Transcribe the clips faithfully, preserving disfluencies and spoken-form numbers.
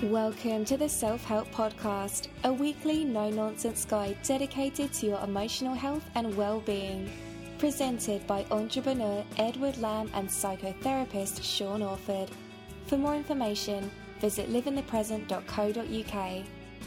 Welcome to the Self-Help Podcast, a weekly no-nonsense guide dedicated to your emotional health and well-being. Presented by entrepreneur Edward Lamb and psychotherapist Sean Orford. For more information, visit live in the present dot co dot uk.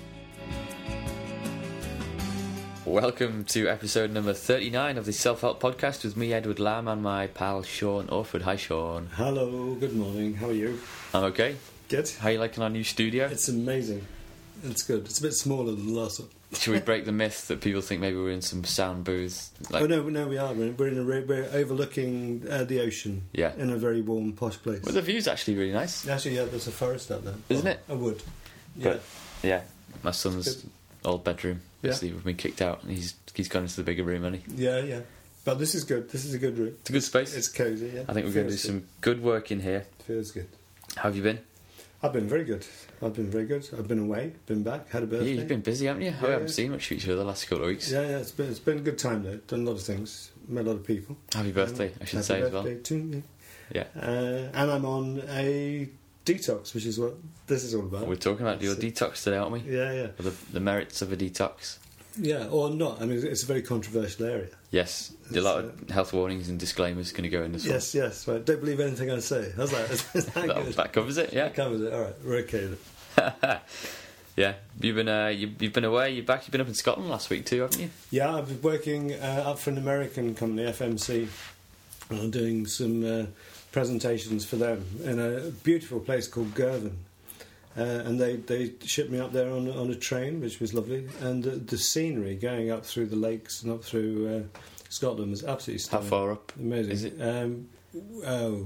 Welcome to episode number thirty-nine of the Self-Help Podcast with me, Edward Lamb, and my pal Sean Orford. Hi, Sean. Hello, good morning. How are you? I'm okay. Good. How are you liking our new studio? It's amazing. It's good. It's a bit smaller than the last one. Should we break the myth that people think maybe we're in some sound booth? Like, oh no, no, we are. We're in, we're, in a, we're overlooking uh, the ocean. Yeah. In a very warm, posh place. well, the view's actually really nice, Actually, yeah, there's a forest out there, isn't oh, it? A wood. Yeah. But yeah, my son's Good. old bedroom. Yeah. Obviously, we've been kicked out, and he's he's gone into the bigger room, hasn't he? Yeah, yeah. But this is good. This is a good room. It's a good space. It's cosy. Yeah. I think we're going to do Feels some good work in here. good. Feels good. How have you been? I've been very good. I've been very good. I've been away, been back, had a birthday. Yeah, you've been busy, haven't you? Yeah, we haven't yeah. seen much of each other the last couple of weeks. Yeah, yeah. It's been it's been a good time though. Done a lot of things. Met a lot of people. Happy birthday, I should Happy say as well. birthday to me. Yeah. Uh, and I'm on a detox, which is what this is all about. We're talking about your That's it. detox today, aren't we? Yeah, yeah. Or the, the merits of a detox. Yeah, or not. I mean, it's a very controversial area. Yes, a lot of health warnings and disclaimers going to go in this Yes, yes. Right. Don't believe anything I say. How's that? Is that one. That, good? that covers it, yeah. That covers it. All right, we're okay then. Yeah, you've been uh, you, you've been away. You're back. You've been up in Scotland last week too, haven't you? Yeah, I've been working uh, up for an American company, F M C, and I'm doing some uh, presentations for them in a beautiful place called Girvan. Uh, and they, they shipped me up there on on a train, which was lovely. And uh, the scenery going up through the lakes and up through uh, Scotland was absolutely How stunning. far up? Amazing. is it? Um, oh,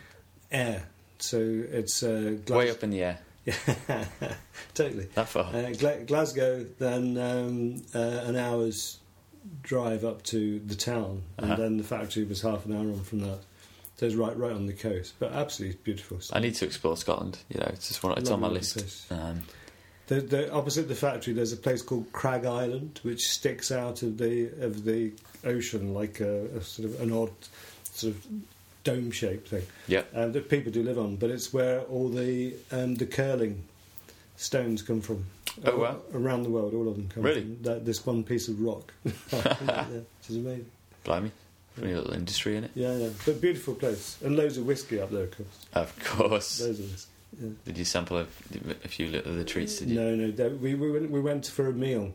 air. So it's uh, Glas- Way up in the air. Yeah, totally. That far. Uh, Gla- Glasgow, then um, uh, an hour's drive up to the town, and Uh-huh. then the factory was half an hour on from that. So it's right, right on the coast, but absolutely beautiful. I need to explore Scotland. You know, it's just one. It's on my Lovely list. place. Um, The, the opposite the factory, there's a place called Crag Island, which sticks out of the of the ocean like a, a sort of an odd sort of dome-shaped thing. yeah. Um, that people do live on, but it's where all the um, the curling stones come from. Oh, wow. Around the world, all of them come Really? from that, this one piece of rock. Yeah, which is amazing. Blimey, funny little industry in it. Yeah, yeah. But beautiful place. And loads of whiskey up there, of course. Of course. Loads of whiskey. Yeah. Did you sample a, a few of the treats? Did you? No, no. there- We, we, went, we went for a meal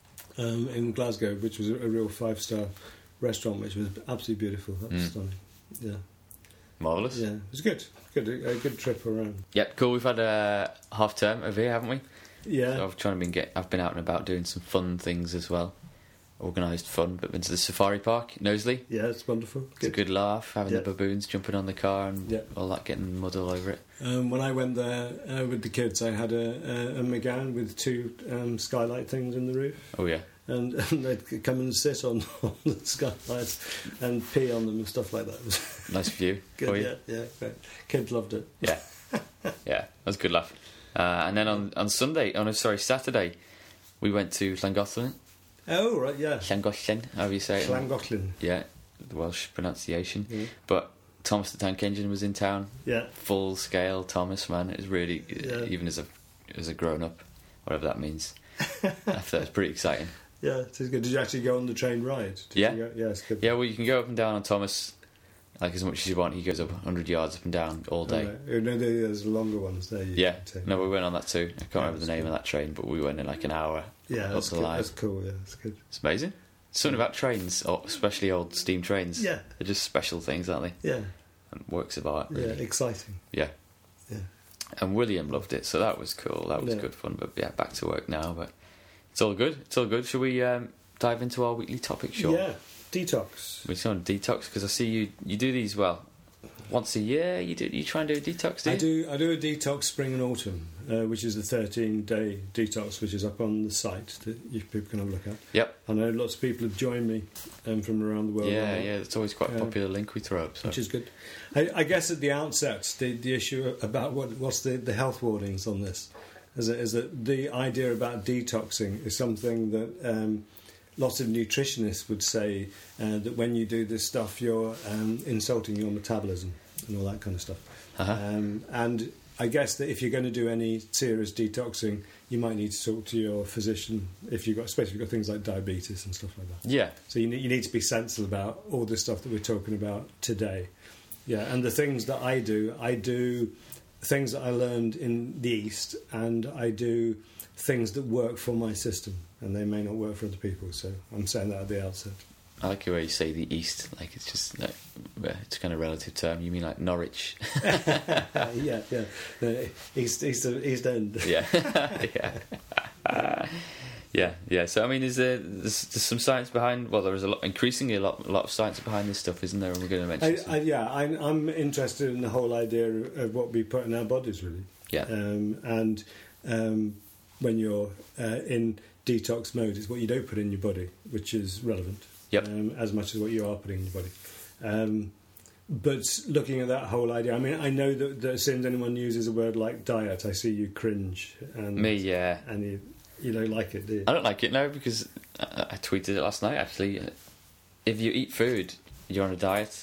um, in Glasgow, which was a, a real five-star restaurant, which was absolutely beautiful. That was Mm. stunning. Yeah. Marvelous. Yeah. It was good. Good. A, a good trip around. Yep. Cool. We've had a half term over here, haven't we? Yeah. So I've trying to be get. I've been out and about doing some fun things as well. Organised fun, but been to the safari park, Knowsley. Yeah, it's wonderful. It's a good laugh, having Yeah. the baboons jumping on the car and Yeah. all that, getting mud all over it. Um, when I went there uh, with the kids, I had a, a, a McGann with two um, skylight things in the roof, Oh yeah, and, and they'd come and sit on, on the skylights and pee on them and stuff like that. It was nice view good, for you. yeah, yeah, great. Kids loved it. Yeah, yeah, that was a good laugh. Uh, and then on on Sunday, oh no, sorry, Saturday, we went to Llangollen. Oh right, yeah, Llangollen, however you say it. Llangollen. Yeah, the Welsh pronunciation. Yeah. But Thomas the Tank Engine was in town. Yeah, Full scale Thomas, man. It was really, Yeah. even as a as a grown up, whatever that means. I thought it was pretty exciting. yeah, it is good. Did you actually go on the train ride? Did Yeah. you go? Yeah, it's good. Yeah, well, you can go up and down on Thomas, like as much as you want. He goes up one hundred yards up and down all day. Right. Oh, no, there's longer ones there. You Yeah, can take. no, we went on that too. I can't Yeah, remember the that's name good. of that train, but we went in like an hour. Yeah, up that's, the good. line. That's cool. Yeah, that's good. It's amazing. Something about trains, or especially old steam trains. Yeah. They're just special things, aren't they? Yeah, And works of art, yeah, really. exciting. Yeah. Yeah. And William loved it, so that was cool. That was Yeah. good fun. But yeah, back to work now. But it's all good. It's all good. Shall we um, dive into our weekly topic, Sean? Yeah, detox. We're on detox because I see you. You do these well once a year. You do. You try and do a detox. Do you? I do. I do a detox spring and autumn, uh, which is the thirteen-day detox, which is up on the site that you people can have a look at. Yep. I know lots of people have joined me um, from around the world. Yeah, on that, yeah. It's always quite a Um, popular link we throw up. So. which is good. I, I guess at the outset, the, the issue about what what's the, the health warnings on this is that, is that the idea about detoxing is something that um, lots of nutritionists would say uh, that when you do this stuff, you're um, insulting your metabolism and all that kind of stuff. Uh-huh. Um, and I guess that if you're going to do any serious detoxing, you might need to talk to your physician if you've got, especially if you've got things like diabetes and stuff like that. Yeah. So you need, you need to be sensible about all the stuff that we're talking about today. Yeah, and the things that I do, I do things that I learned in the East, and I do things that work for my system, and they may not work for other people. So I'm saying that at the outset. I like the way you say the East, like it's just like, it's kind of a relative term. You mean like Norwich? yeah, yeah, no, East, East, East End. Yeah, yeah, uh, yeah, yeah. So I mean, is there there's, there's some science behind? Well, there is a lot, increasingly a lot, a lot of science behind this stuff, isn't there? And we're going to mention. I, I, yeah, I'm, I'm interested in the whole idea of what we put in our bodies, really. Yeah, um, and um, when you're uh, in detox mode, it's what you don't put in your body, which is relevant. Yep. Um, as much as what you are putting in your body. Um, but looking at that whole idea, I mean, I know that, that as soon as anyone uses a word like diet, I see you cringe. And, me, yeah. And you, you don't like it, do you? I don't like it now because I, I tweeted it last night, actually. If you eat food, you're on a diet.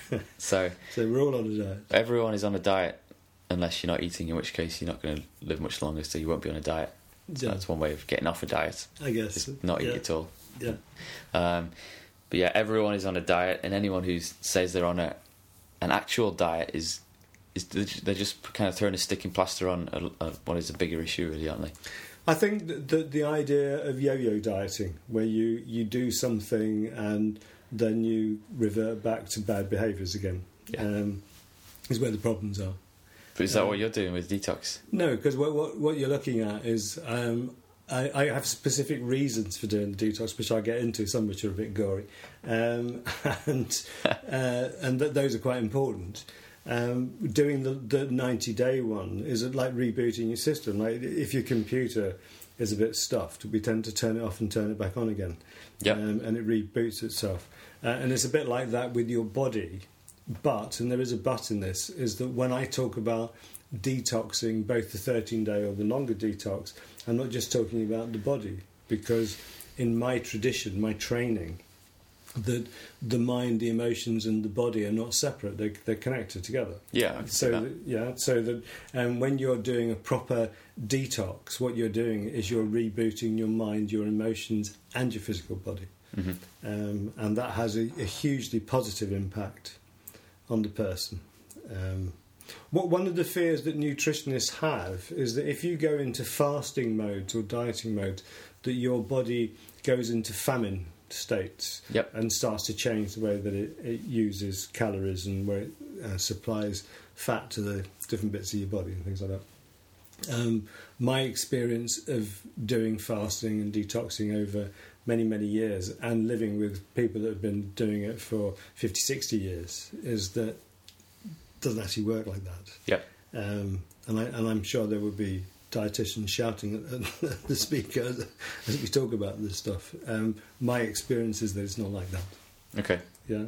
so, so we're all on a diet. Everyone is on a diet unless you're not eating, in which case you're not going to live much longer, so you won't be on a diet. So Yeah. that's one way of getting off a diet. I guess. Just not eat Yeah. at all. Yeah. Um, but yeah, everyone is on a diet, and anyone who says they're on a an actual diet is is they're just kind of throwing a sticking plaster on a, a, what is a bigger issue, really, aren't they? I think that the, the idea of yo-yo dieting, where you, you do something and then you revert back to bad behaviours again, Yeah. um, is where the problems are. But is that Um, what you're doing with detox? No, because what, what what you're looking at is um, I, I have specific reasons for doing the detox, which I get into, some which are a bit gory, um, and uh, and th- those are quite important. Um, doing the, the ninety day one is like rebooting your system. Like if your computer is a bit stuffed, we tend to turn it off and turn it back on again, Yep. um, and it reboots itself. Uh, and it's a bit like that with your body. But, and there is a but in this, is that when I talk about detoxing, both the thirteen day or the longer detox, I'm not just talking about the body, because in my tradition, my training, that the mind, the emotions, and the body are not separate; they they're connected together. Yeah, I can see So that. that, yeah, so that um, when you're doing a proper detox, what you're doing is you're rebooting your mind, your emotions, and your physical body, Mhm. um, and that has a, a hugely positive impact on the person. Um, what one of the fears that nutritionists have is that if you go into fasting modes or dieting modes, that your body goes into famine states Yep. and starts to change the way that it, it uses calories and where it uh, supplies fat to the different bits of your body and things like that. Um, my experience of doing fasting and detoxing over many, many years and living with people that have been doing it for fifty, sixty years is that it doesn't actually work like that. Yep. Um, and, I, and I'm sure there would be dietitians shouting at, at the speaker as, as we talk about this stuff. Um, my experience is that it's not like that. Okay. Yeah.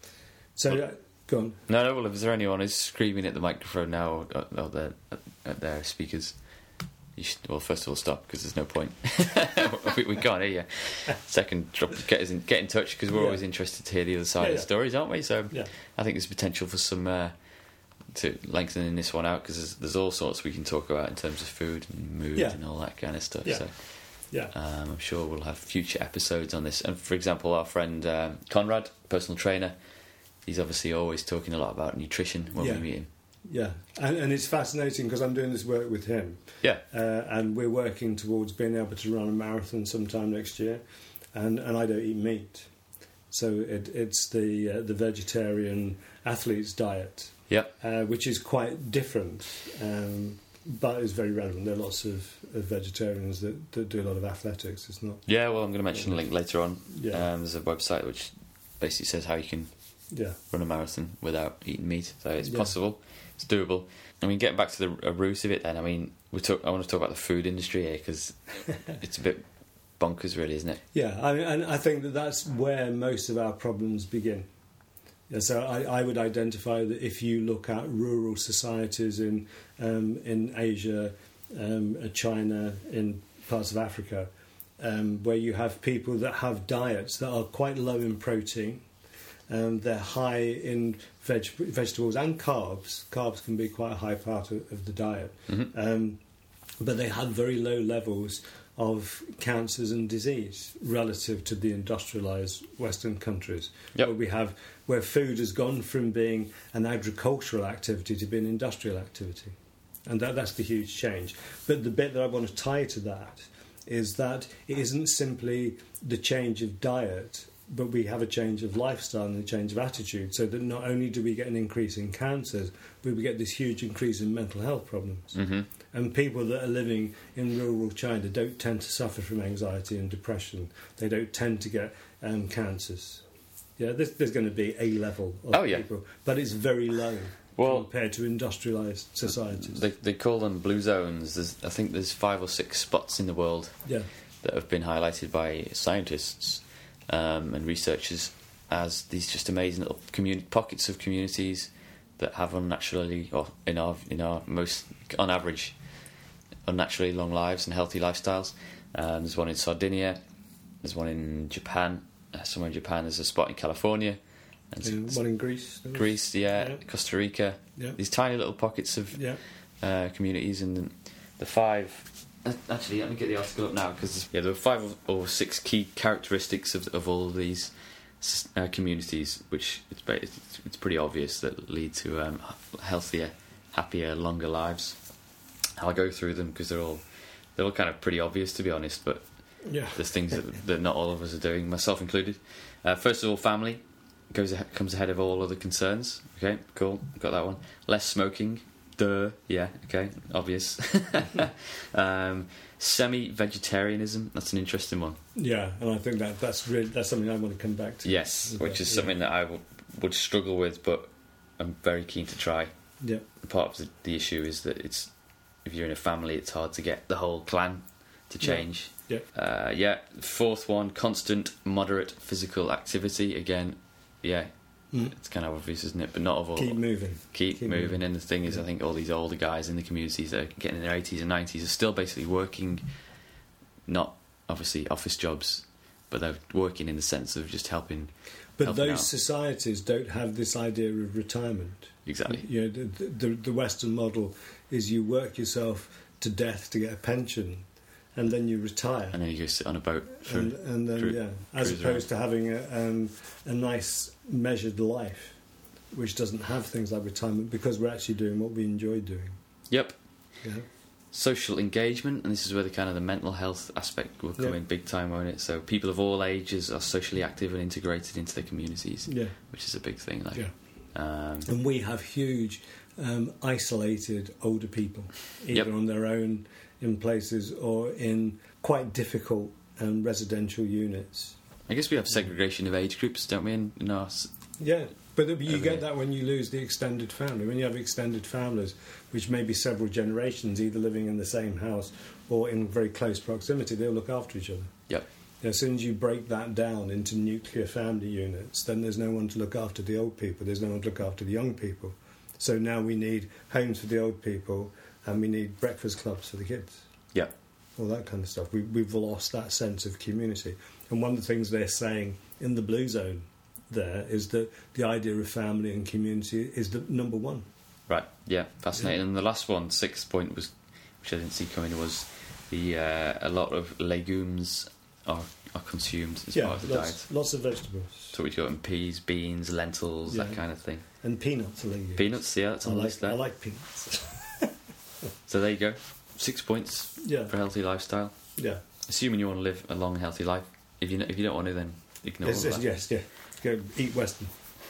So, Well- uh, go on. No, no. Well, if there anyone who's screaming at the microphone now or, or their, at their speakers, you should, well, first of all, stop because there's no point. we, we can't hear you. Second, drop, get, us in, get in touch because we're Yeah. always interested to hear the other side Yeah, of yeah. the stories, aren't we? So Yeah. I think there's potential for some uh, to lengthening this one out because there's, there's all sorts we can talk about in terms of food and mood Yeah. and all that kind of stuff. Yeah. So Yeah. um, I'm sure we'll have future episodes on this. And for example, our friend um, Conrad, personal trainer, he's obviously always talking a lot about nutrition when Yeah. we meet him. Yeah. And, and it's fascinating because I'm doing this work with him. Yeah. Uh, and we're working towards being able to run a marathon sometime next year. And, and I don't eat meat. So it, it's the uh, the vegetarian athlete's diet, Yep. uh, which is quite different, um, but is very relevant. There are lots of, of vegetarians that, that do a lot of athletics. It's not... Yeah, well, I'm going to mention a link later on. Yeah. Um, there's a website which basically says how you can Yeah. run a marathon without eating meat. So it's Yeah. possible. It's doable. I mean, getting back to the uh, root of it then, I mean, we talk, I want to talk about the food industry here because it's a bit bonkers, really, isn't it? Yeah, I, and I think that that's where most of our problems begin. Yeah, so I, I would identify that if you look at rural societies in um, in Asia, um, uh, China, in parts of Africa, um, where you have people that have diets that are quite low in protein, Um, they're high in veg- vegetables and carbs. Carbs can be quite a high part of, of the diet. Mm-hmm. Um, but they have very low levels of cancers and disease relative to the industrialised Western countries, yep. where we have where food has gone from being an agricultural activity to being an industrial activity, and that, that's the huge change. But the bit that I want to tie to that is that it isn't simply the change of diet, but we have a change of lifestyle and a change of attitude, so that not only do we get an increase in cancers, but we get this huge increase in mental health problems. Mm-hmm. And people that are living in rural China don't tend to suffer from anxiety and depression. They don't tend to get um, cancers. Yeah, there's, there's going to be a level of oh, yeah. people, but it's very low well, compared to industrialised societies. They, they call them blue zones. There's, I think there's five or six spots in the world yeah. that have been highlighted by scientists um, and researchers as these just amazing little communi- pockets of communities that have unnaturally, or in our in our most on average, unnaturally long lives and healthy lifestyles. Um, there's one in Sardinia, there's one in Japan, uh, somewhere in Japan, there's a spot in California, and in, one in Greece. Greece, yeah, yeah. Costa Rica. Yeah. These tiny little pockets of yeah. uh, communities, and the five. Uh, actually, let me get the article up now because yeah, there were five or six key characteristics of of all of these uh, communities, which it's, it's it's pretty obvious that lead to um, healthier, happier, longer lives. I'll go through them because they're all they're all kind of pretty obvious, to be honest. But yeah. there's things that, that not all of us are doing, myself included. Uh, first of all, family goes comes ahead of all other concerns. Okay, cool, got that one. Less smoking, duh. Yeah, okay, obvious. um, semi-vegetarianism. That's an interesting one. Yeah, and I think that that's really, that's something I want to come back to. Yes, which is something yeah. that I w- would struggle with, but I'm very keen to try. Yeah. Part of the, the issue is that it's if you're in a family, it's hard to get the whole clan to change. Yeah. Yeah. Uh, yeah. Fourth one, constant, moderate physical activity. Again, yeah, mm. it's kind of obvious, isn't it? But not of all. Keep moving. Keep, Keep moving. moving. And the thing is, yeah. I think all these older guys in the communities that are getting in their eighties and nineties are still basically working, not obviously office jobs, but they're working in the sense of just helping. But helping those out. societies don't have this idea of retirement. Exactly. You know, the, the, the Western model is you work yourself to death to get a pension, and then you retire. And then you go sit on a boat. For and, and then, cru- yeah, as opposed around. to having a, um, a nice measured life, which doesn't have things like retirement, because we're actually doing what we enjoy doing. Yep. Yeah. Social engagement, and this is where the kind of the mental health aspect will come yep. in big time, won't it? So people of all ages are socially active and integrated into their communities, yeah. which is a big thing. Like, yeah. um, and we have huge um, isolated older people, either yep. on their own in places or in quite difficult um, residential units. I guess we have segregation of age groups, don't we? In, in our yeah, but you Over get here. that when you lose the extended family. When you have extended families, which may be several generations, either living in the same house or in very close proximity, they'll look after each other. Yep. As soon as you break that down into nuclear family units, then there's no one to look after the old people, there's no one to look after the young people. So now we need homes for the old people, and we need breakfast clubs for the kids. Yeah. All that kind of stuff. We, we've lost that sense of community. And one of the things they're saying in the Blue Zone there is that the idea of family and community is the number one. Right, yeah, fascinating. Yeah. And the last one, sixth point, was, which I didn't see coming, was the uh, a lot of legumes are, are consumed as yeah, part of the lots, diet. lots of vegetables. So we've got in peas, beans, lentils, Yeah. that kind of thing. And peanuts are legumes. Peanuts, yeah, that's I on the like, list there. I like peanuts. So there you go, six points Yeah. for a healthy lifestyle. Yeah. Assuming you want to live a long, healthy life. If you if you don't want to, then ignore Yes, all yes, that. yes, yeah. Go eat Western.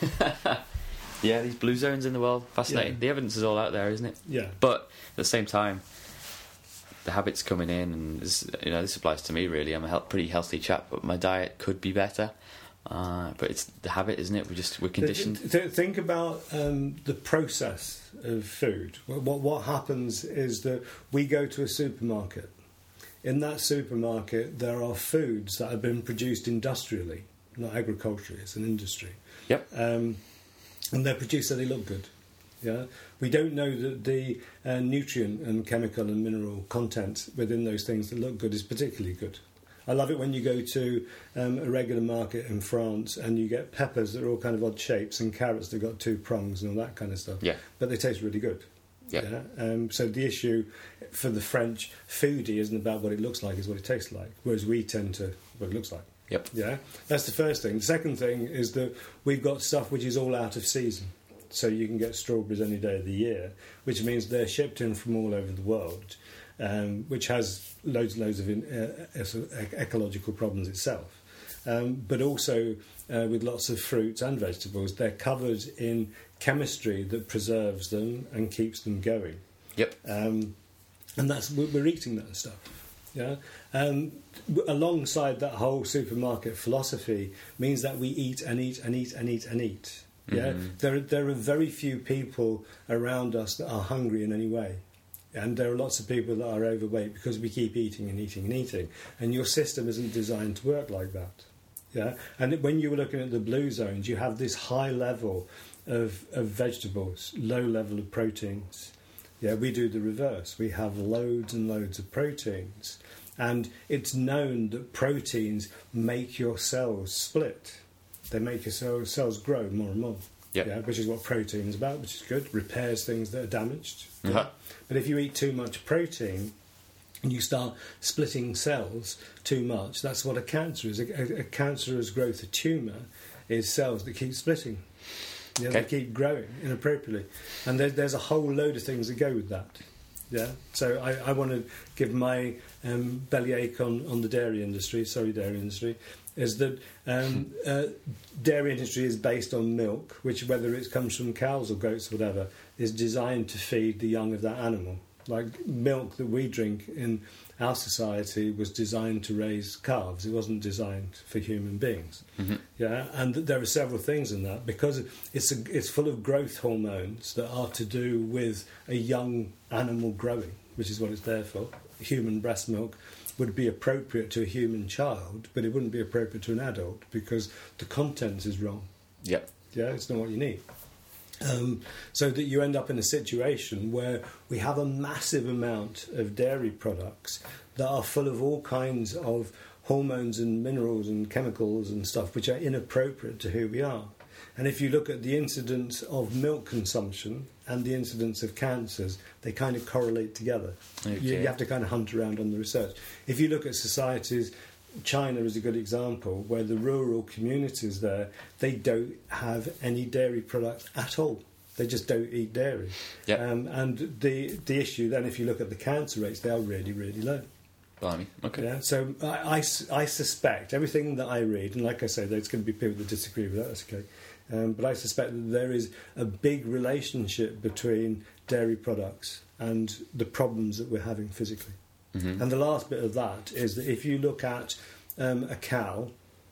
Yeah, these blue zones in the world, fascinating. Yeah. The evidence is all out there, isn't it? Yeah. But at the same time, the habits coming in, and this, you know, this applies to me really. I'm a he- pretty healthy chap, but my diet could be better. Uh, but it's the habit, isn't it? We just we're conditioned. Th- th- think about um, the process of food. What what happens is that we go to a supermarket. In that supermarket, there are foods that have been produced industrially, not agriculturally. It's an industry. Yep. Um, and they're produced so they look good. Yeah, we don't know that the uh, nutrient and chemical and mineral content within those things that look good is particularly good. I love it when you go to um, a regular market in France and you get peppers that are all kind of odd shapes and carrots that have got two prongs and all that kind of stuff. Yeah. But they taste really good. Yeah. yeah? Um, so the issue for the French foodie isn't about what it looks like, it's what it tastes like. Whereas we tend to what it looks like. Yep. Yeah. That's the first thing. The second thing is that we've got stuff which is all out of season. So you can get strawberries any day of the year, which means they're shipped in from all over the world. Um, which has loads and loads of in, uh, ecological problems itself. Um, but also, uh, with lots of fruits and vegetables, they're covered in chemistry that preserves them and keeps them going. Yep. Um, and that's we're eating that stuff. Yeah. Um, alongside that whole supermarket philosophy means that we eat and eat and eat and eat and eat. Yeah. Mm-hmm. There, there are very few people around us that are hungry in any way. And there are lots of people that are overweight because we keep eating and eating and eating. And your system isn't designed to work like that. Yeah. And when you were looking at the blue zones, you have this high level of, of vegetables, low level of proteins. Yeah, we do the reverse. We have loads and loads of proteins. And it's known that proteins make your cells split. They make your cells, cells grow more and more. Yep. Yeah, which is what protein is about, which is good. Repairs things that are damaged. Uh-huh. Yeah. But if you eat too much protein and you start splitting cells too much, that's what a cancer is. A, a, a cancerous growth, a tumour, is cells that keep splitting. Yeah, okay. They keep growing inappropriately. And there, there's a whole load of things that go with that. Yeah. So I, I want to give my um, bellyache on, on the dairy industry, sorry, dairy industry, is that um, uh, dairy industry is based on milk, which, whether it comes from cows or goats or whatever, is designed to feed the young of that animal. Like milk that we drink in our society was designed to raise calves. It wasn't designed for human beings. Mm-hmm. Yeah, and there are several things in that because it's a, it's full of growth hormones that are to do with a young animal growing, which is what it's there for. Human breast milk would be appropriate to a human child, but it wouldn't be appropriate to an adult because the content is wrong. Yep. Yeah, it's not what you need. Um, so that you end up in a situation where we have a massive amount of dairy products that are full of all kinds of hormones and minerals and chemicals and stuff which are inappropriate to who we are. And if you look at the incidence of milk consumption and the incidence of cancers, they kind of correlate together. Okay. You, you have to kind of hunt around on the research. If you look at societies, China is a good example, where the rural communities there, they don't have any dairy products at all. They just don't eat dairy. Yep. Um, and the the issue then, if you look at the cancer rates, they are really, really low. Blimey. Okay. Yeah, so I, I, I suspect everything that I read, and like I say, there's going to be people that disagree with that, that's okay. Um, but I suspect that there is a big relationship between dairy products and the problems that we're having physically. Mm-hmm. And the last bit of that is that if you look at um, a cow,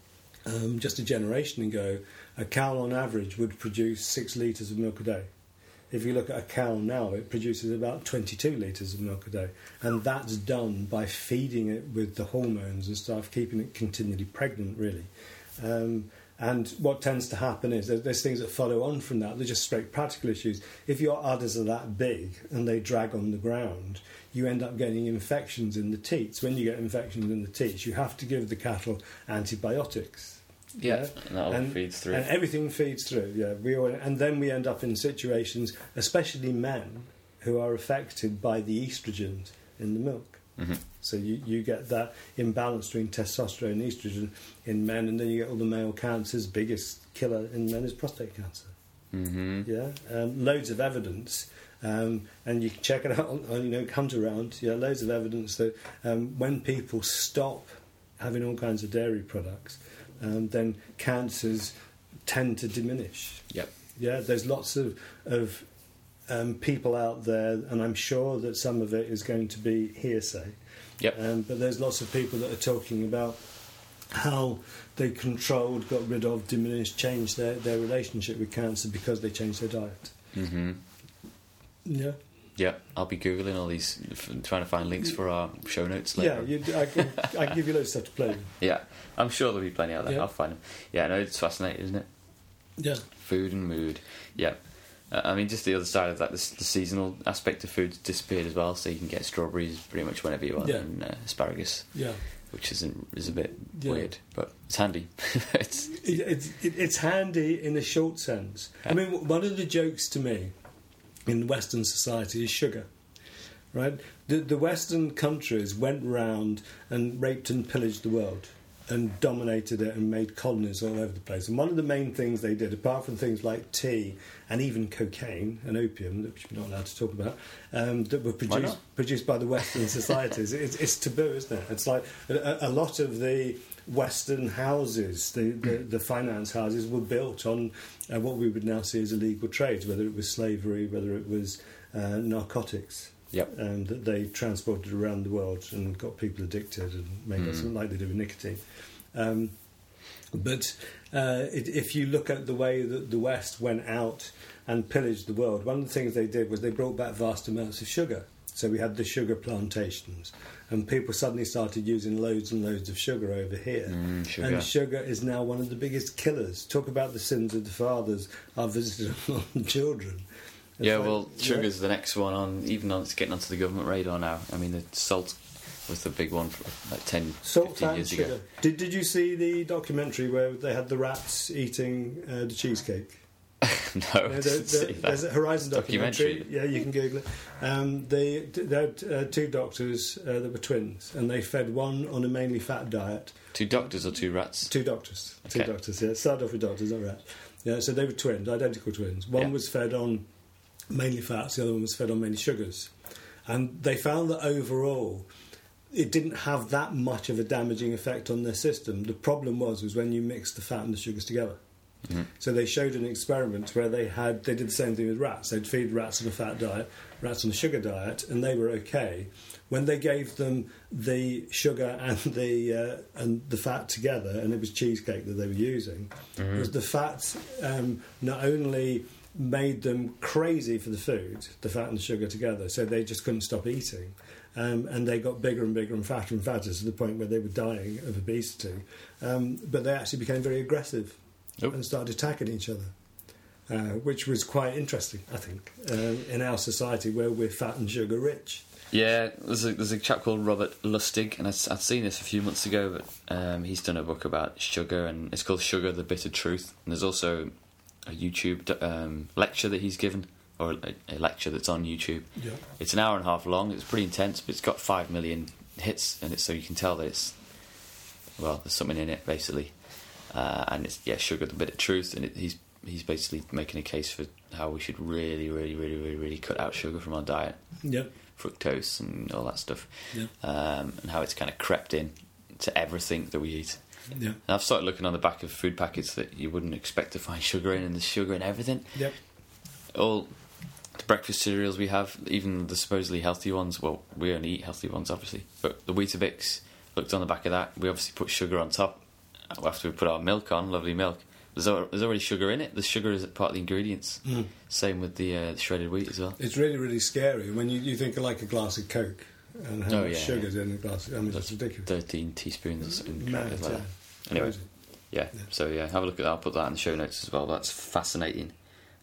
um, just a generation ago, a cow on average would produce six litres of milk a day. If you look at a cow now, it produces about twenty-two litres of milk a day. And that's done by feeding it with the hormones and stuff, keeping it continually pregnant, really. Um, and what tends to happen is there's, there's things that follow on from that. They're just straight practical issues. If your udders are that big and they drag on the ground, you end up getting infections in the teats. When you get infections in the teats, you have to give the cattle antibiotics. Yeah, and that all and, feeds through. And everything feeds through, yeah. We all, and then we end up in situations, especially men, who are affected by the estrogens in the milk. Mm-hmm. So you, you get that imbalance between testosterone and estrogen in men, and then you get all the male cancers. Biggest killer in men is prostate cancer. Mm-hmm. Yeah, um, loads of evidence. Um, and you can check it out on, on, you know, Hunt Around. Yeah, loads of evidence that um, when people stop having all kinds of dairy products, um, then cancers tend to diminish. Yep. Yeah, there's lots of of um, people out there, and I'm sure that some of it is going to be hearsay. Yep. Um, but there's lots of people that are talking about how they controlled, got rid of, diminished, changed their, their relationship with cancer because they changed their diet. Mm-hmm. Yeah. Yeah, I'll be googling all these, f- trying to find links for our show notes later. Yeah, you, I, can, I can give you loads of stuff to play. Yeah, I'm sure there'll be plenty out there. Yeah. I'll find them. Yeah, no, it's fascinating, isn't it? Yeah. Food and mood. Yeah. Uh, I mean, just the other side of that, the, the seasonal aspect of food's disappeared as well, so you can get strawberries pretty much whenever you want, Yeah. and uh, asparagus. Yeah. which isn't is a bit Yeah. weird, but it's handy. it's It, it's it, it's handy in a short sense. I mean, one of the jokes to me in Western society is sugar, right? The, the Western countries went round and raped and pillaged the world and dominated it and made colonies all over the place. And one of the main things they did, apart from things like tea and even cocaine and opium, which we're not allowed to talk about, um, that were produced produced by the Western societies, it's, it's taboo, isn't it? It's like a, a lot of the Western houses, the, the, the finance houses, were built on uh, what we would now see as illegal trades, whether it was slavery, whether it was uh, narcotics. Yep. Um, that they transported around the world and got people addicted and made Mm. us something like they do with nicotine. Um, but uh, it, if you look at the way that the West went out and pillaged the world, one of the things they did was they brought back vast amounts of sugar. So we had the sugar plantations, and people suddenly started using loads and loads of sugar over here. Mm, sugar. And sugar is now one of the biggest killers. Talk about the sins of the fathers are visited on children. It's yeah, like- well, sugar's yeah. the next one on. Even on, it's getting onto the government radar now. I mean, the salt was the big one for like ten, Salt fifteen and years sugar. ago. Did Did you see the documentary where they had the rats eating uh, the cheesecake? no, No, I there- didn't there- see there's that. a Horizon documentary. Documentary. Yeah, you can Google it. Um, they, they had uh, two doctors uh, that were twins, and they fed one on a mainly fat diet. Two doctors or two rats? Two doctors. Two Okay. doctors. Yeah, started off with doctors, not rats. Yeah, so they were twins, identical twins. One Yeah. was fed on mainly fats, the other one was fed on mainly sugars, and they found that overall it didn't have that much of a damaging effect on their system. The problem was was when you mixed the fat and the sugars together. Mhm. So they showed an experiment where they had they did the same thing with rats. They'd feed rats on a fat diet, rats on a sugar diet, and they were okay. When they gave them the sugar and the uh, and the fat together, and it was cheesecake that they were using, Mhm. was the fat um, not only made them crazy for the food, the fat and the sugar together, so they just couldn't stop eating. Um, and they got bigger and bigger and fatter and fatter to the point where they were dying of obesity. Um, but they actually became very aggressive Nope. and started attacking each other, uh, which was quite interesting, I think, um, in our society where we're fat and sugar rich. Yeah, there's a, there's a chap called Robert Lustig, and I'd, I'd seen this a few months ago, but um, he's done a book about sugar, and it's called Sugar, the Bitter Truth. And there's also a YouTube um, lecture that he's given, or a, a lecture that's on YouTube. Yeah. It's an hour and a half long, it's pretty intense, but it's got five million hits, and it's so you can tell that it's, well, there's something in it, basically. Uh, and it's, yeah, Sugar, the Bitter Truth, and it, he's he's basically making a case for how we should really, really, really, really, really cut out sugar from our diet. Yep. Fructose and all that stuff, Yeah. um, and how it's kind of crept in to everything that we eat. Yeah. And I've started looking on the back of food packets that you wouldn't expect to find sugar in, and there's sugar in everything. Yep. All the breakfast cereals we have, even the supposedly healthy ones, well, we only eat healthy ones, obviously, but the Weetabix, looked on the back of that, we obviously put sugar on top after we put our milk on, lovely milk. There's, al- there's already sugar in it. The sugar is part of the ingredients. Mm. Same with the uh, shredded wheat as well. It's really, really scary when you, you think of like a glass of Coke and how Oh, much yeah, sugar's in a glass. I mean, it's ridiculous. thirteen teaspoons or something. Mad, like yeah. that. Anyway, Crazy. yeah. Yeah. So yeah, have a look at that. I'll put that in the show notes as well. That's fascinating.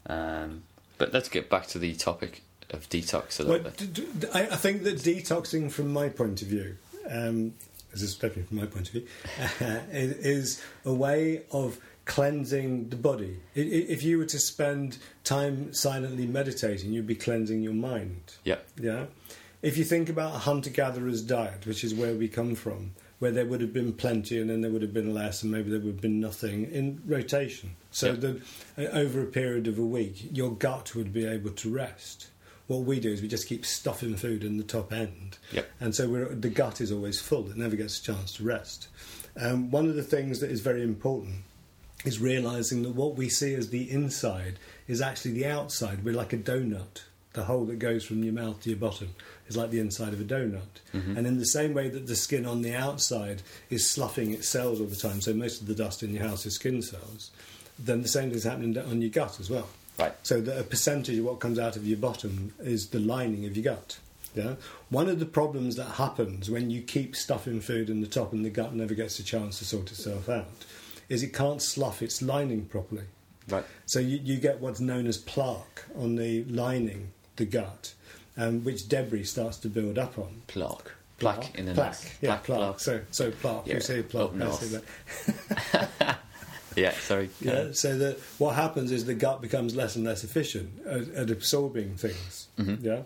Um, but let's get back to the topic of detox a little Well, bit. d- d- I, I think that detoxing, from my point of view, um, this is definitely from my point of view, uh, is, is a way of cleansing the body. I- i- If you were to spend time silently meditating, you'd be cleansing your mind. Yeah. Yeah. If you think about a hunter-gatherer's diet, which is where we come from, where there would have been plenty and then there would have been less and maybe there would have been nothing in rotation. So Yep. that uh, over a period of a week, your gut would be able to rest. What we do is we just keep stuffing food in the top end. Yep. And so we're, the gut is always full. It never gets a chance to rest. Um, one of the things that is very important is realising that what we see as the inside is actually the outside. We're like a donut. The hole that goes from your mouth to your bottom is like the inside of a donut. Mhm. And in the same way that the skin on the outside is sloughing its cells all the time, so most of the dust in your house is skin cells, then the same thing is happening on your gut as well. Right. So that a percentage of what comes out of your bottom is the lining of your gut. Yeah. One of the problems that happens when you keep stuffing food in the top and the gut never gets a chance to sort itself out is it can't slough its lining properly. Right. So you, you get what's known as plaque on the lining, the gut, um, which debris starts to build up on. Plaque. Plaque in the plaque. nose. Yeah, Plaque, plaque. plaque. So, so plaque. Yeah, You say plaque. up I north. say that. Yeah, sorry. Yeah, so that what happens is the gut becomes less and less efficient at, at absorbing things. Mhm. Yeah.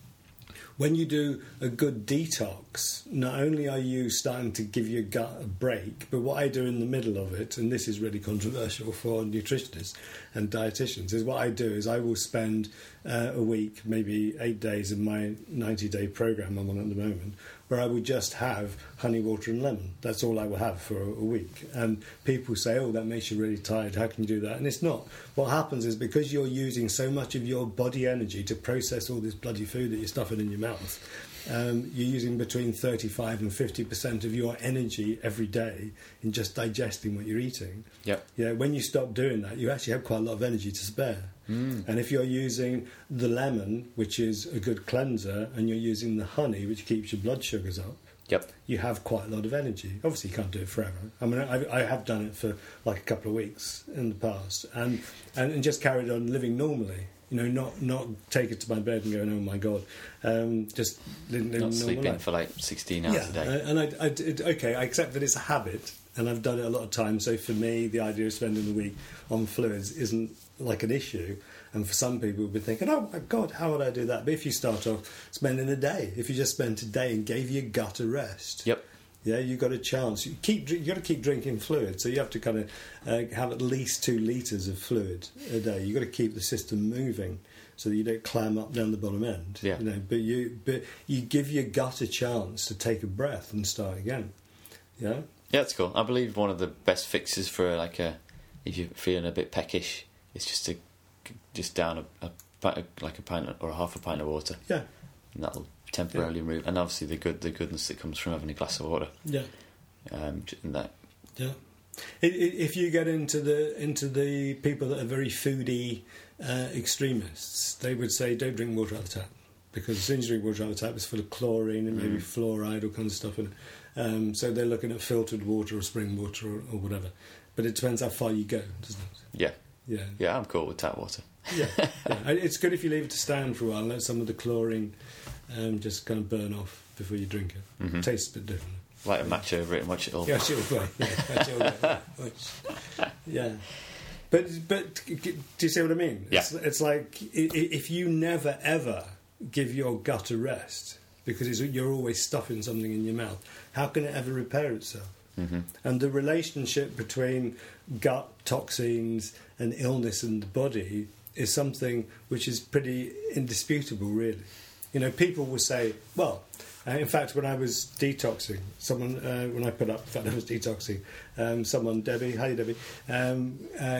When you do a good detox, not only are you starting to give your gut a break, but what I do in the middle of it, and this is really controversial for nutritionists and dietitians, is what I do is I will spend uh, a week, maybe eight days in my ninety-day program I'm on at the moment, where I would just have honey, water and lemon. That's all I will have for a, a week. And people say, oh, that makes you really tired. How can you do that? And it's not. What happens is because you're using so much of your body energy to process all this bloody food that you're stuffing in your mouth, um, you're using between thirty-five and fifty percent of your energy every day in just digesting what you're eating. Yep. Yeah, when you stop doing that, you actually have quite a lot of energy to spare. Mm. And if you're using the lemon, which is a good cleanser, and you're using the honey, which keeps your blood sugars up, Yep. you have quite a lot of energy. Obviously, you can't do it forever. I mean, I, I have done it for like a couple of weeks in the past, and, and, and just carried on living normally. You know, not not take it to my bed and going, oh my god, um, just living Not normal sleeping life. for like sixteen hours Yeah, a day. uh, and I, I did- okay, I accept that it's a habit, and I've done it a lot of times. So for me, the idea of spending the week on fluids isn't like an issue. And for some people, will be thinking, "Oh my God, how would I do that?" But if you start off spending a day, if you just spent a day and gave your gut a rest, Yep. yeah, you got a chance. You keep you got to keep drinking fluid, so you have to kind of uh, have at least two litres of fluid a day. You got to keep the system moving so that you don't climb up down the bottom end. Yeah. You know, but you but you give your gut a chance to take a breath and start again. Yeah. Yeah, that's cool. I believe one of the best fixes for like a if you're feeling a bit peckish is just to just down a, a, pint- like a pint or a half a pint of water, Yeah. and that'll temporarily remove. And obviously the good the goodness that comes from having a glass of water. Yeah. Um, j- and that Yeah. I- I- If you get into the into the people that are very foodie uh, extremists, they would say don't drink water out of the tap, because as soon as you drink water out of the tap, it's full of chlorine and maybe Mm. fluoride, all kinds of stuff in it. Um, so they're looking at filtered water or spring water or, or whatever. But it depends how far you go, doesn't it? yeah Yeah. yeah I'm cool with tap water. Yeah. yeah. And it's good if you leave it to stand for a while and let some of the chlorine um, just kind of burn off before you drink it. Mhm. Tastes a bit different. Light a match over it and watch it all. Yeah, she'll play. Yeah, she'll play. Which- yeah. But but do you see what I mean? Yeah. It's, it's like i- i- if you never ever give your gut a rest because it's, you're always stuffing something in your mouth, how can it ever repair itself? Mm-hmm. And the relationship between gut toxins and illness in the body is something which is pretty indisputable, really. You know, people will say, well, uh, in fact, when I was detoxing, someone, uh, when I put up the fact I was detoxing, um, someone, Debbie, hi Debbie, um, uh,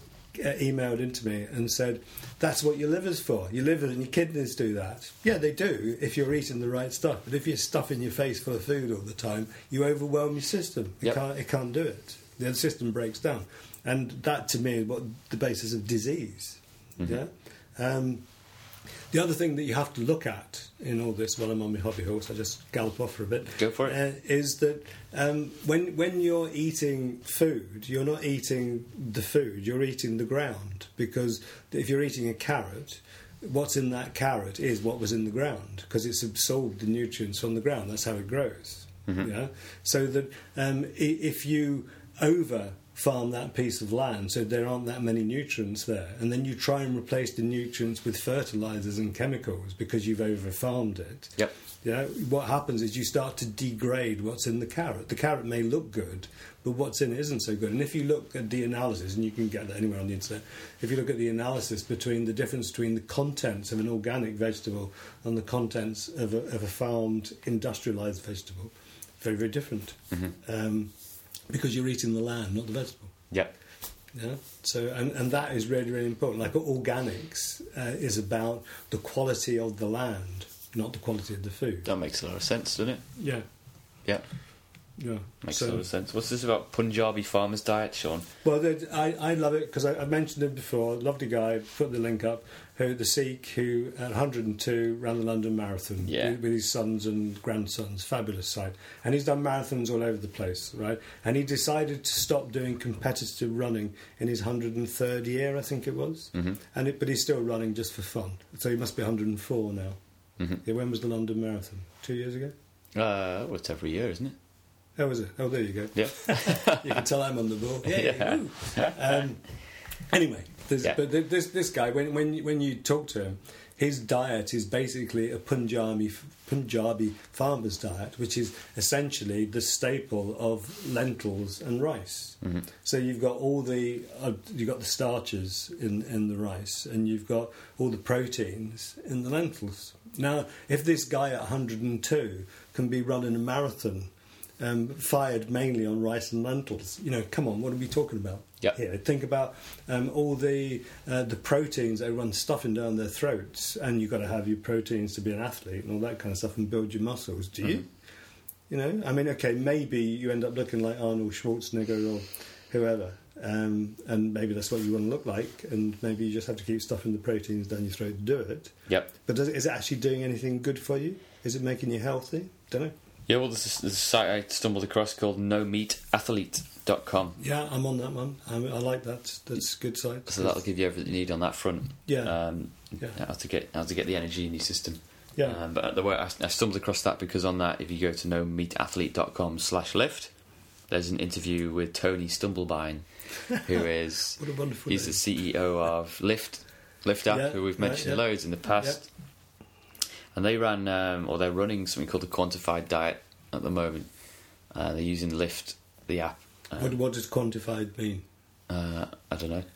emailed into me and said, that's what your liver's for. Your liver and your kidneys do that. Yeah, they do if you're eating the right stuff. But if you're stuffing your face full of food all the time, you overwhelm your system. It, Yep. can't, it can't do it. The system breaks down. And that, to me, is what the basis of disease. Mm-hmm. Yeah. Um, the other thing that you have to look at in all this, while I'm on my hobby horse, I just gallop off for a bit. Go for it. Uh, is that um, when when you're eating food, you're not eating the food, you're eating the ground. Because if you're eating a carrot, what's in that carrot is what was in the ground, because it's absorbed the nutrients from the ground. That's how it grows. Mhm. Yeah. So that um, i- if you over farm that piece of land so there aren't that many nutrients there, and then you try and replace the nutrients with fertilizers and chemicals because you've over farmed it, Yep. yeah, what happens is you start to degrade what's in the carrot. The carrot may look good, but what's in it isn't so good. And if you look at the analysis, and you can get that anywhere on the internet, if you look at the analysis between the difference between the contents of an organic vegetable and the contents of a, of a farmed industrialised vegetable, very, very different. Mm-hmm. Um, because you're eating the land, not the vegetable. Yep. Yeah. So, and, and that is really, really important. Like organics uh, is about the quality of the land, not the quality of the food. That makes a lot of sense, doesn't it? Yeah. Yeah. Yeah. Makes So- a lot of sense. What's this about Punjabi farmers' diet, Sean? Well, the- I, I love it because I, I mentioned him before. Lovely guy, put the link up. Who the Sikh who at one hundred and two ran the London Marathon Yeah. with, with his sons and grandsons. Fabulous side, and he's done marathons all over the place, right? And he decided to stop doing competitive running in his one hundred and third year, I think it was. Mm-hmm. And it, but he's still running just for fun. So he must be one hundred and four now. Mm-hmm. Yeah, when was the London Marathon? Two years ago. Uh, well, it's every year, isn't it? Oh, is it? Oh, there you go. Yeah. You can tell I'm on the ball. Yeah. Yeah. Um, anyway, there's, Yeah. but th- this this guy, when when you- when you talk to him, his diet is basically a Punjabi Punjabi farmer's diet, which is essentially the staple of lentils and rice. Mm-hmm. So you've got all the uh, you've got the starches in in the rice, and you've got all the proteins in the lentils. Now, if this guy at one hundred two can be running a marathon, um, fired mainly on rice and lentils, you know, come on, what are we talking about? Yep. Here, think about um, all the uh, the proteins everyone's stuffing down their throats, and you've got to have your proteins to be an athlete and all that kind of stuff and build your muscles. Do you? Mm-hmm. You know, I mean, okay, maybe you end up looking like Arnold Schwarzenegger or whoever, um, and maybe that's what you want to look like, and maybe you just have to keep stuffing the proteins down your throat to do it. Yep. But does, is it actually doing anything good for you? Is it making you healthy? Don't know. Yeah, well, there's a, there's a site I stumbled across called no meat athlete dot com. Yeah, I'm on that one. I, I like that. That's a good site. So that'll give you everything you need on that front. Yeah. Um, Yeah. How to get how to get the energy in your system. Yeah. Um, but the way I, I stumbled across that because on that, if you go to no meat athlete dot com slash lift, there's an interview with Tony Stumblebine, who is What a wonderful he's name. the C E O of Lift Lift app, Yeah, who we've right, mentioned yeah. loads in the past. And they ran, um, or they're running something called the Quantified Diet at the moment. Uh, they're using Lift, the app. Um, What, what does quantified mean? uh, I don't know.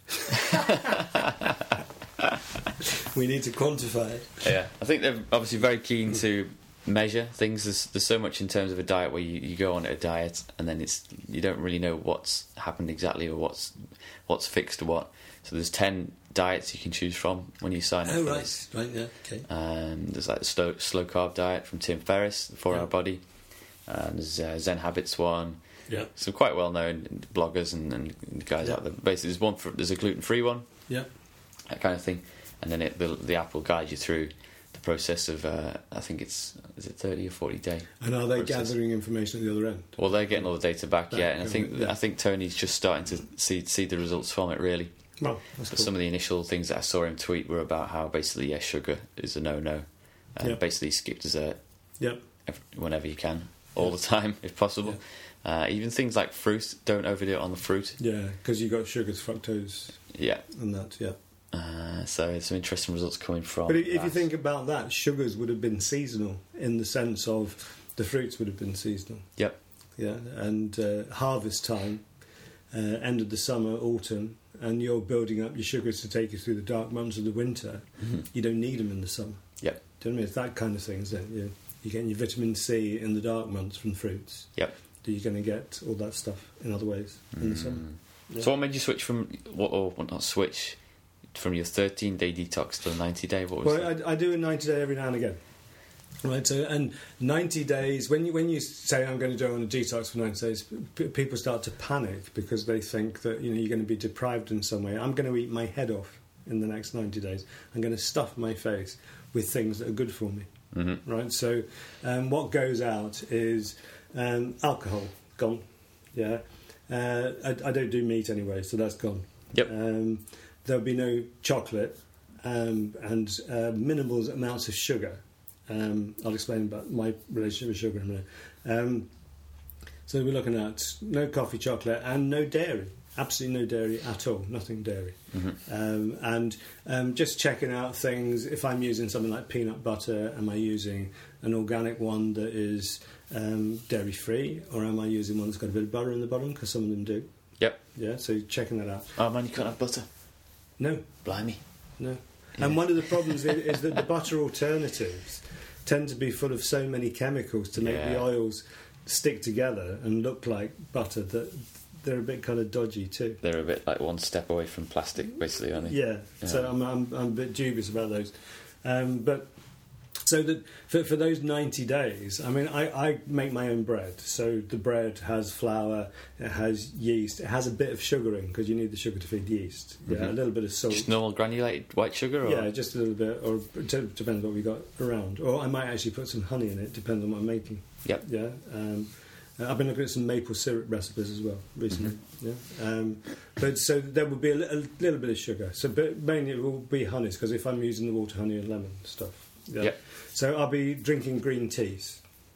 We need to quantify it. Yeah, I think they're obviously very keen to measure things. There's, there's so much in terms of a diet where you, you go on a diet and then it's you don't really know what's happened exactly or what's what's fixed or what. So there's ten diets you can choose from when you sign up Oh, for right. this. Right, yeah, okay. Um, there's like the slow, slow carb diet from Tim Ferriss, the Four Yeah. Hour Body. Um, there's uh, Zen Habits one. Yeah. Some quite well known bloggers and, and guys Yeah. out there. Basically, there's one for there's a gluten free one. Yeah. That kind of thing, and then it, the the app will guide you through the process of uh, I think it's is it thirty or forty day. And are they process. gathering information at the other end? Well, they're getting all the data back, Back, yeah, and I think yeah. I think Tony's just starting to see see the results from it really. Well, that's But cool. some of the initial things that I saw him tweet were about how basically yeah, sugar is a no no, and Yeah. basically skip dessert Yeah. ev- whenever you can, all the time if possible. Uh, even things like fruit, don't overdo it on the fruit. Yeah, because you've got sugars, fructose, Yeah. and that, yeah. Uh, so there's some interesting results coming from. But if, if you that. think about that, sugars would have been seasonal in the sense of the fruits would have been seasonal. Yep. Yeah, and uh, harvest time, uh, end of the summer, autumn, and you're building up your sugars to take you through the dark months of the winter. Mm-hmm. You don't need them in the summer. Yep. Do you know what I mean? It's that kind of thing, isn't it? You, you're getting your vitamin C in the dark months from fruits. Yep. You're going to get all that stuff in other ways in the summer. Yeah. So what made you switch from, what, or well, not switch, from your thirteen day detox to the ninety day? What was Well, that? I, I do a ninety day every now and again. Right, so and ninety days. When you when you say I'm going to go on a detox for ninety days, p- people start to panic because they think that you know you're going to be deprived in some way. I'm going to eat my head off in the next ninety days. I'm going to stuff my face with things that are good for me. Mm-hmm. Right. So um, what goes out is um, alcohol gone. Yeah. Uh, I, I don't do meat anyway, so that's gone. Yep. Um, there'll be no chocolate um, and uh, minimal amounts of sugar. Um, I'll explain about my relationship with sugar in a minute. Um, so we're looking at no coffee, chocolate, and no dairy. Absolutely no dairy at all. Nothing dairy. Mm-hmm. Um, and um, just checking out things. If I'm using something like peanut butter, am I using an organic one that is um, dairy free, or am I using one that's got a bit of butter in the bottom? Because some of them do. Yep. Yeah. So checking that out. Oh man, you can't have butter. No. Blimey. No. And one of the problems is, is that the butter alternatives tend to be full of so many chemicals to make Yeah. the oils stick together and look like butter that they're a bit kind of dodgy too. They're a bit like one step away from plastic, basically, aren't they? Yeah. Yeah. So I'm, I'm I'm a bit dubious about those. Um, but so that for, for those ninety days, I mean, I, I make my own bread. So the bread has flour, it has yeast, it has a bit of sugar in because you need the sugar to feed yeast. Yeah, Mhm. a little bit of salt. Just normal granulated white sugar, or Yeah, just a little bit, or it d- depends what we got around. Or I might actually put some honey in it, depends on what I'm making. Yep. Yeah. Um, uh, I've been looking at some maple syrup recipes as well recently. Yeah. Um, but so there will be a, li- a little bit of sugar. So, but mainly it will be honeys because if I'm using the water, honey, and lemon stuff. Yeah. Yep. So I'll be drinking green teas.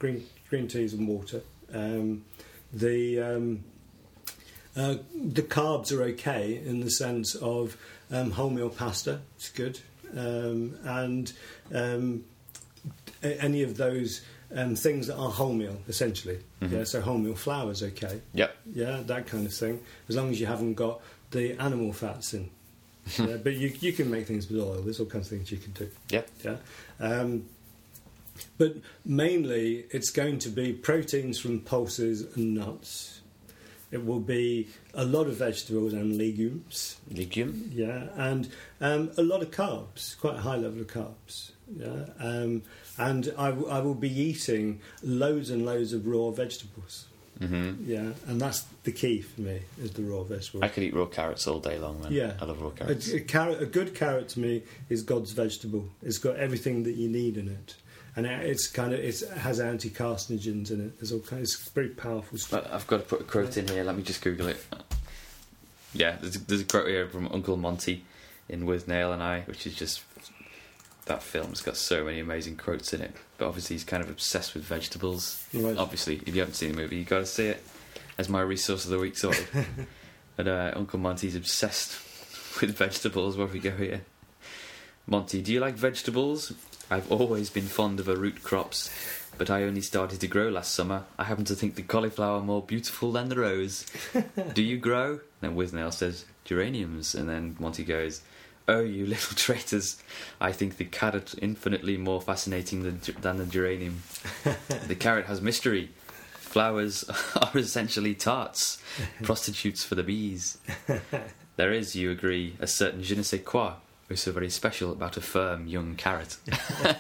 green green teas and water. Um, the um, uh, the carbs are okay in the sense of um, wholemeal pasta. It's good, um, and um, any of those um, things that are wholemeal, essentially. Mm-hmm. Yeah, so wholemeal flour is okay. Yep. Yeah, that kind of thing. As long as you haven't got the animal fats in. Yeah, but you you can make things with oil. There's all kinds of things you can do. Yep. Yeah. Um, but mainly, it's going to be proteins from pulses and nuts. It will be a lot of vegetables and legumes. Legume? Yeah, and um, a lot of carbs, quite a high level of carbs. Yeah, um, and I, w- I will be eating loads and loads of raw vegetables. Mm-hmm. Yeah, and that's the key for me, is the raw vegetables. I could eat raw carrots all day long, man. Yeah. I love raw carrots. A, a, carrot, a good carrot to me is God's vegetable. It's got everything that you need in it. And it's kind of it has anti-carcinogens in it. There's all kinds. It's very powerful stuff. I've got to put a quote in here. Let me just Google it. Yeah, there's, there's a quote here from Uncle Monty in Withnail and I, which is just that film's got so many amazing quotes in it. But obviously, he's kind of obsessed with vegetables. Right. Obviously, if you haven't seen the movie, you've got to see it as my resource of the week, sort of. But uh, Uncle Monty's obsessed with vegetables. Where we go here, Monty, do you like vegetables? I've always been fond of a root crops, but I only started to grow last summer. I happen to think the cauliflower more beautiful than the rose. Do you grow? And Withnail says, geraniums. And then Monty goes, oh, you little traitors. I think the carrot infinitely more fascinating than, than the geranium. The carrot has mystery. Flowers are essentially tarts, prostitutes for the bees. There is, you agree, a certain je ne sais quoi. So very special about a firm young carrot. uh,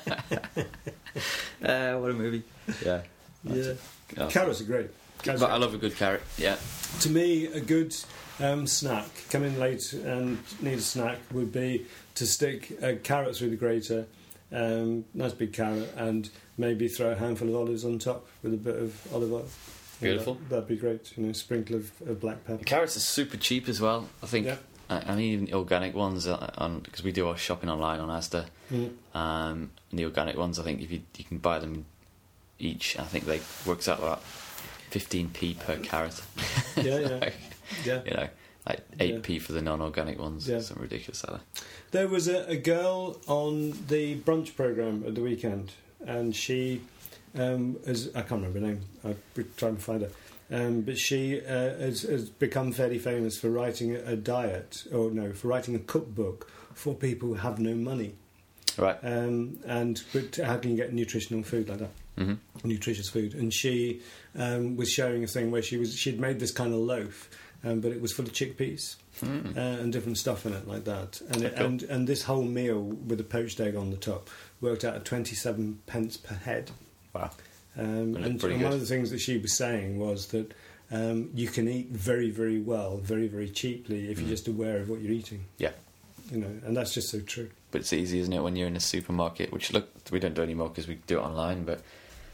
what a movie! Yeah, yeah. Oh. Carrots are great. Carrots but are I love a good carrot. Yeah. To me, a good um, snack, come in late and need a snack, would be to stick uh, carrots through the grater, um, nice big carrot, and maybe throw a handful of olives on top with a bit of olive oil. Beautiful. That, that'd be great. You know, a sprinkle of, of black pepper. The carrots are super cheap as well. I think. Yeah. I mean, even organic ones on because we do our shopping online on Asda. Mm. Um, and the organic ones, I think if you you can buy them each, I think they works out about fifteen p per carrot. Yeah, yeah, like, yeah. You know, like eight p yeah. for the non-organic ones. Yeah. Something ridiculous like that. There was a, a girl on the brunch programme at the weekend, and she, um, is, I can't remember her name. I'll be trying to find her. Um, but she uh, has, has become fairly famous for writing a, a diet, or no, for writing a cookbook for people who have no money. Right. Um, and but how can you get nutritional food like that? Mm-hmm. Nutritious food. And she um, was sharing a thing where she was she'd made this kind of loaf, um, but it was full of chickpeas Mm. uh, and different stuff in it like that. And it, Cool. and and this whole meal with a poached egg on the top worked out at twenty-seven pence per head. Wow. Um, Well, and pretty and one good. of the things that she was saying was that um, you can eat very, very well, very, very cheaply if you're Mm. just aware of what you're eating. Yeah. You know, and that's just so true. But it's easy, isn't it, when you're in a supermarket, which, look, we don't do anymore because we do it online, but,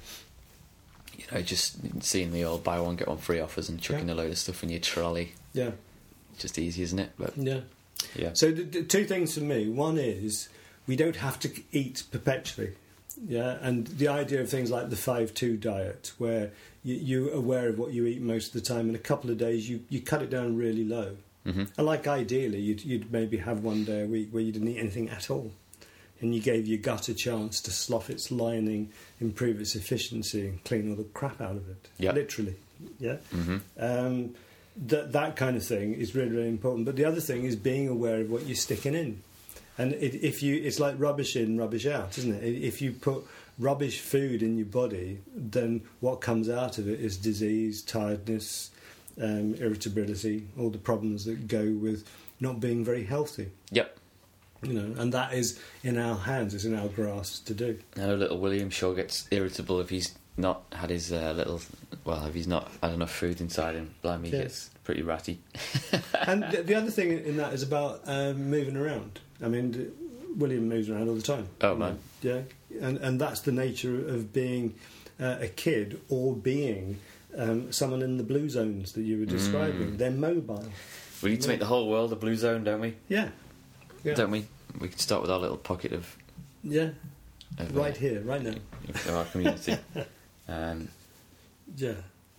you know, just seeing the old buy one, get one free offers and chucking Yeah. a load of stuff in your trolley. Yeah, Just easy, isn't it? But yeah. yeah. So the, the two things for me. One is we don't have to eat perpetually. Yeah, and the idea of things like the five two diet, where you, you're aware of what you eat most of the time, in a couple of days you, you cut it down really low. Mm-hmm. And like ideally, you'd, you'd maybe have one day a week where you didn't eat anything at all, and you gave your gut a chance to slough its lining, improve its efficiency, and clean all the crap out of it. Yeah. Literally. Yeah. Mm-hmm. Um, that that kind of thing is really, really important. But the other thing is being aware of what you're sticking in. And it, if you, it's like rubbish in, rubbish out, isn't it? If you put rubbish food in your body, then what comes out of it is disease, tiredness, um, irritability, all the problems that go with not being very healthy. Yep. You know, and that is in our hands. It's in our grasp to do. I know little William sure gets irritable if he's not had his uh, little... Well, if he's not had enough food inside him, blimey, he Yeah. gets pretty ratty. And the, the other thing in that is about um, moving around. I mean, d- William moves around all the time. Oh, man. Yeah, and and that's the nature of being uh, a kid or being um, someone in the blue zones that you were describing. Mm. They're mobile. We need to make the whole world a blue zone, don't we? Yeah, yeah, Don't we? We could start with our little pocket of... yeah. of Right uh, here, right now. of our community. Um, Yeah.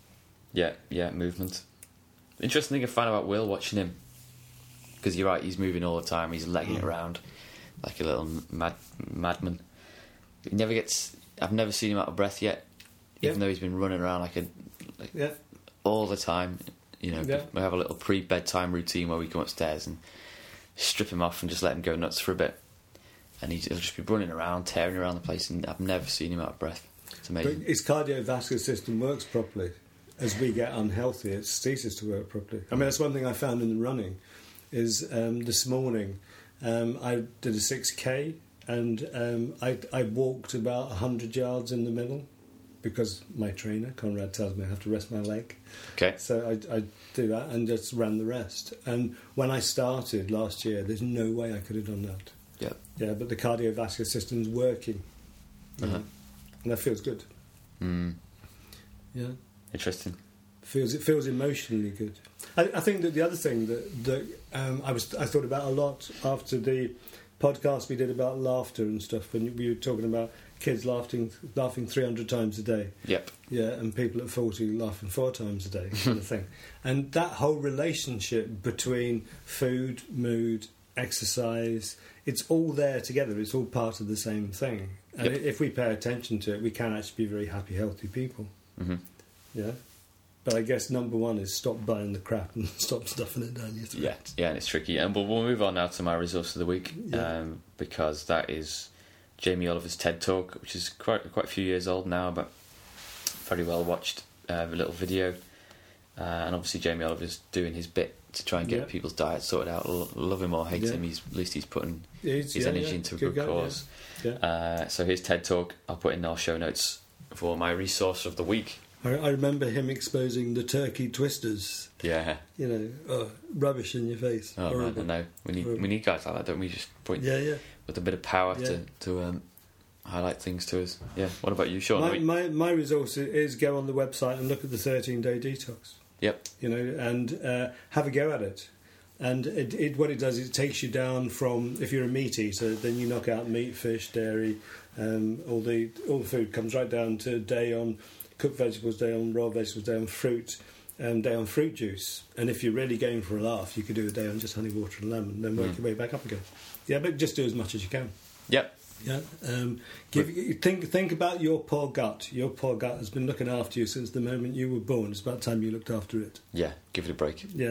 yeah, yeah, movement. Interesting thing I find about Will watching him, because you're right, he's moving all the time. He's legging it around like a little mad madman. He never gets. I've never seen him out of breath yet, Yeah. even though he's been running around like a like Yeah. all the time. You know, Yeah. we have a little pre-bedtime routine where we come upstairs and strip him off and just let him go nuts for a bit, and he'll just be running around, tearing around the place, and I've never seen him out of breath. It's amazing. But his cardiovascular system works properly. As we get unhealthy, it ceases to work properly. I mean, that's one thing I found in the running, is um, this morning um, I did a six K and um, I, I walked about one hundred yards in the middle because my trainer, Conrad, tells me I have to rest my leg. Okay. So I, I do that and just ran the rest. And when I started last year, there's no way I could have done that. Yeah. Yeah, but the cardiovascular system's working. Uh-huh. And that feels good. Mm. Yeah. Interesting. Feels it feels emotionally good. I, I think that the other thing that that um, I was I thought about a lot after the podcast we did about laughter and stuff, when we were talking about kids laughing laughing three hundred times a day. Yep. Yeah, and people at forty laughing four times a day, kind of thing. And that whole relationship between food, mood, exercise, it's all there together. It's all part of the same thing. And Yep. if we pay attention to it, we can actually be very happy, healthy people. Mm-hmm. Yeah. But I guess number one is stop buying the crap and stop stuffing it down your throat. Yeah, yeah, and it's tricky. And we'll, we'll move on now to my resource of the week, Yeah. um, because that is Jamie Oliver's TED Talk, which is quite quite a few years old now, but very well watched. Uh, a little video, uh, and obviously Jamie Oliver's doing his bit to try and get Yeah. people's diet sorted out. L- love him or hate Yeah. him, he's at least he's putting It's- his yeah, energy yeah. into a Good good guy, cause. Yeah. Yeah. Uh, so his TED Talk, I'll put in our show notes for my resource of the week. I, I remember him exposing the turkey twisters. Yeah. You know, oh, rubbish in your face. Oh man, Horrible. I know. We need Horrible. we need guys like that, don't we? Just point Yeah, yeah. with a bit of power Yeah. to to um, highlight things to us. Yeah. What about you, Sean? My, What- my, my resource is go on the website and look at the thirteen-day detox. Yep. You know, and uh, have a go at it. And it, it, what it does is it takes you down from, if you're a meat eater, then you knock out meat, fish, dairy, um, all the all the food comes right down to day on cooked vegetables, day on raw vegetables, day on fruit, and day on fruit juice. And if you're really going for a laugh, you could do a day on just honey, water and lemon, then work Mm. your way back up again. Yeah, but just do as much as you can. Yep. Yeah. Um, give, think think about your poor gut. Your poor gut has been looking after you since the moment you were born. It's about time you looked after it. Yeah. Give it a break. Yeah.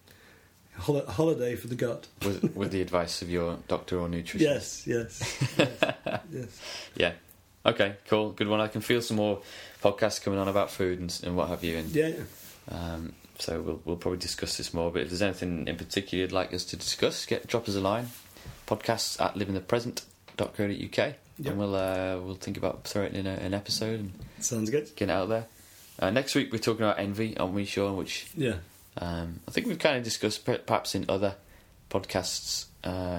Hol- holiday for the gut. With with the advice of your doctor or nutritionist. Yes, yes, yes, yes. Yeah. Okay. Cool. Good one. I can feel some more podcasts coming on about food and, and what have you. And Yeah, um, so we'll we'll probably discuss this more. But if there's anything in particular you'd like us to discuss, get drop us a line. Podcasts at living the present dot co dot uk, Yep. and we'll uh, we'll think about throwing in a, an episode and Sounds good. getting it out there. Uh, next week we're talking about envy, aren't we, Sean? Which Yeah, um, I think we've kind of discussed per- perhaps in other podcasts, uh,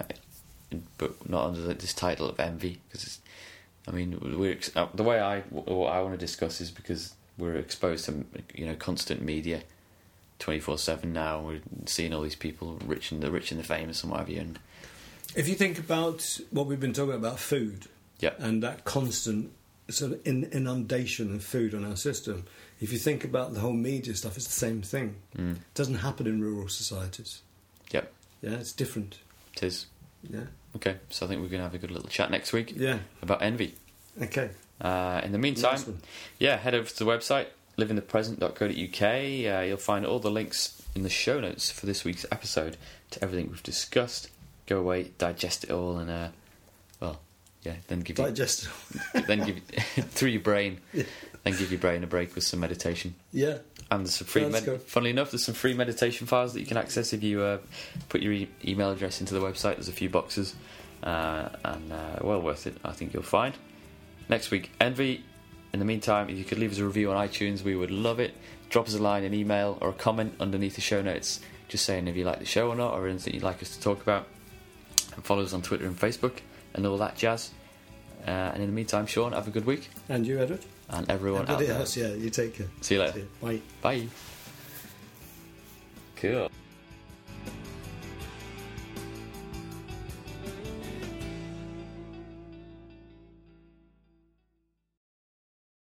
but not under this title of envy. Because I mean, we're ex- uh, the way I what I want to discuss is because we're exposed to you know constant media, twenty four seven now. We're seeing all these people rich and the rich and the famous and what have you. And if you think about what we've been talking about, food, yeah, and that constant sort of in, inundation of food on our system. If you think about the whole media stuff, it's the same thing. mm, It doesn't happen in rural societies. yep, Yeah, it's different. it is. Yeah, Okay, so I think we're going to have a good little chat next week yeah. about envy. Okay. Uh, in the meantime, Nice one. yeah, head over to the website, living the present dot co dot uk. Uh, you'll find all the links in the show notes for this week's episode to everything we've discussed. Go away, digest it all, and, uh, well, yeah, then give you, Digest. then give you, through your brain, Yeah. then give your brain a break with some meditation. Yeah. And there's some free, Sounds med- good. funnily enough, there's some free meditation files that you can access if you uh, put your e- email address into the website. There's a few boxes, uh, and uh, well worth it, I think you'll find. Next week, envy. In the meantime, if you could leave us a review on iTunes, we would love it. Drop us a line, an email, or a comment underneath the show notes, just saying if you like the show or not, or anything you'd like us to talk about. And follow us on Twitter and Facebook, and all that jazz. Uh, and in the meantime, Sean, have a good week. And you, Edward? And everyone Everybody out there. else, yeah, you take care. See you later. See you. Bye. Bye. Cool.